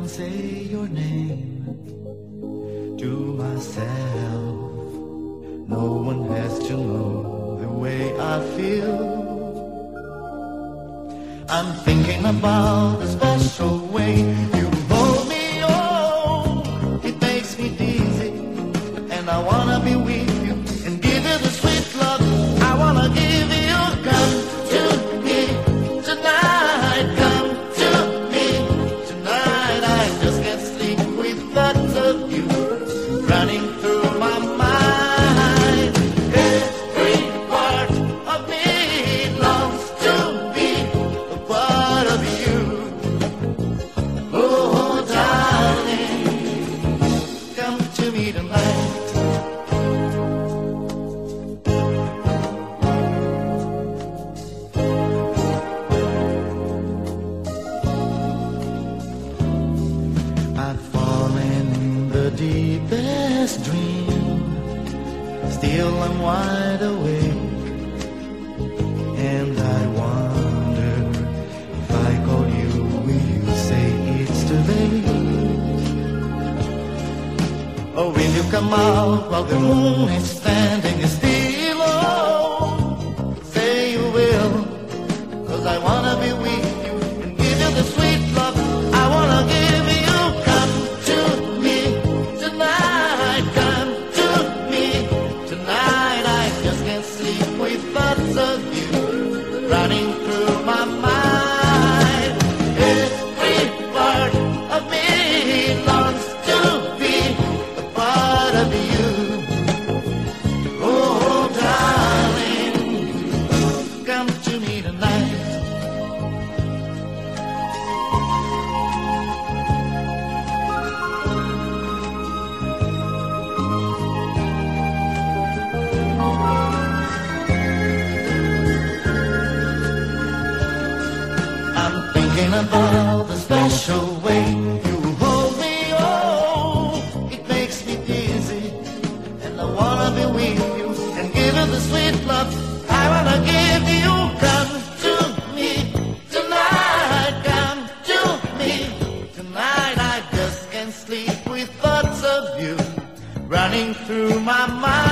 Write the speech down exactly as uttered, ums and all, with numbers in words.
can say your name to myself. No one has to know the way I feel. I'm thinking about the special way you hold me, oh, it makes me dizzy. And I wanna be with you and give you the sweet love I wanna give you. Come to me tonight, come to me tonight. I just can't sleep with thoughts of you running through my mind. Every part of me longs to be a part of you. Oh, darling, come to me tonight. I've fallen in the deepest dream. Still I'm wide awake, and I wonder if I call you, will you say it's too late? Or will you come out while the moon is standing still? Oh, say you will, 'cause I wanna be with you and give you the sweet love I wanna give you. Come to me tonight, come to me tonight. I just can't sleep with thoughts of you running through my mind. Every part of me longs to be a part of you. Oh, darling, come to me tonight. I'm thinking about the special way you hold me, oh, it makes me dizzy. And I wanna be with you and give you the sweet love I wanna give you. Come to me tonight, come to me tonight. I just can't sleep with thoughts of you running through my mind.